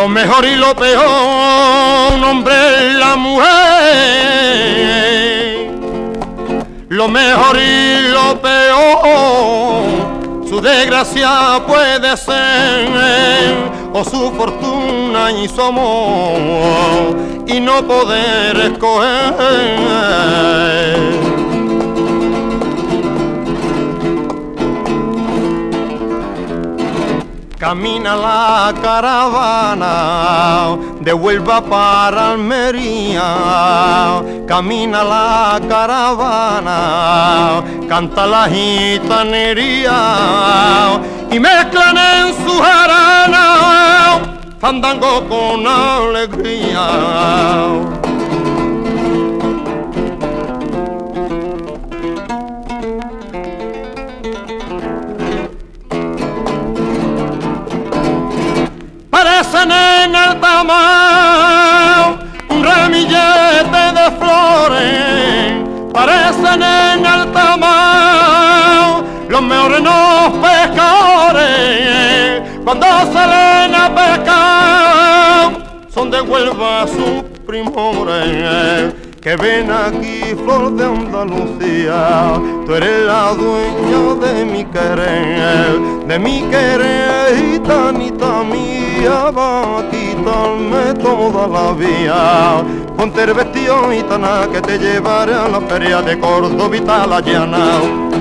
Lo mejor y lo peor, un hombre es la mujer. Lo mejor y lo peor, su desgracia puede ser, o su fortuna y su amor, y no poder escoger. Camina la caravana de Huelva para Almería, camina la caravana, canta la gitanería y mezclan en su jarana fandango con alegría. Parecen en alta mar un ramillete de flores, parecen en alta mar los mejores pescadores. Cuando salen a pescar son de Huelva sus primores, que ven aquí, flor de Andalucía. Tú eres la dueña de mi querer, gitanita mía, va a quitarme toda la vida. Ponte el vestido, gitana, que te llevaré a la feria de Córdoba y la llana.